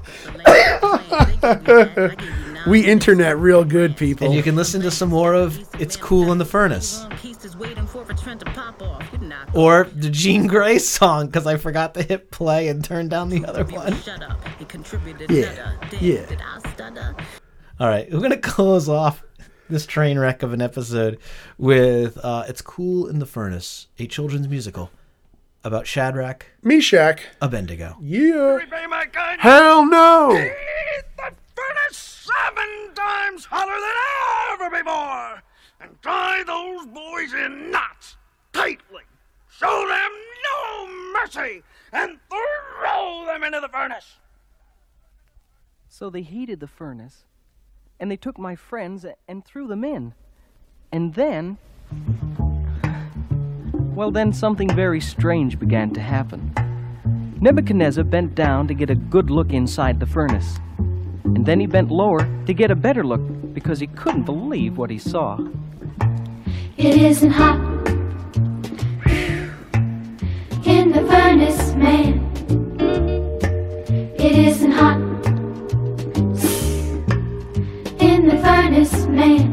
We internet real good, people. And you can listen to some more of It's Cool in the Furnace. Or the Jean Grey song, because I forgot to hit play and turn down the other one. Yeah. Yeah. All right, we're going to close off this train wreck of an episode with uh, It's Cool in the Furnace, a children's musical about Shadrach, Meshach, Abednego. Yeah. Hell no. The furnace seven times hotter than ever before, and tie those boys in knots tightly. Show them no mercy, and throw them into the furnace. So they heated the furnace, and they took my friends and threw them in. And then... Well, then something very strange began to happen. Nebuchadnezzar bent down to get a good look inside the furnace. And then he bent lower to get a better look because he couldn't believe what he saw. It isn't hot in the furnace, man. It isn't hot in the furnace, man.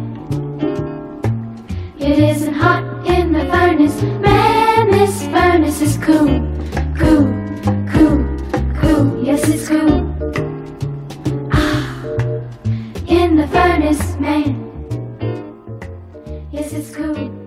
It isn't hot in the furnace, man. This furnace is cool, cool, cool, cool. Yes, it's cool. Ah, in the furnace, man. Yes, it's cool.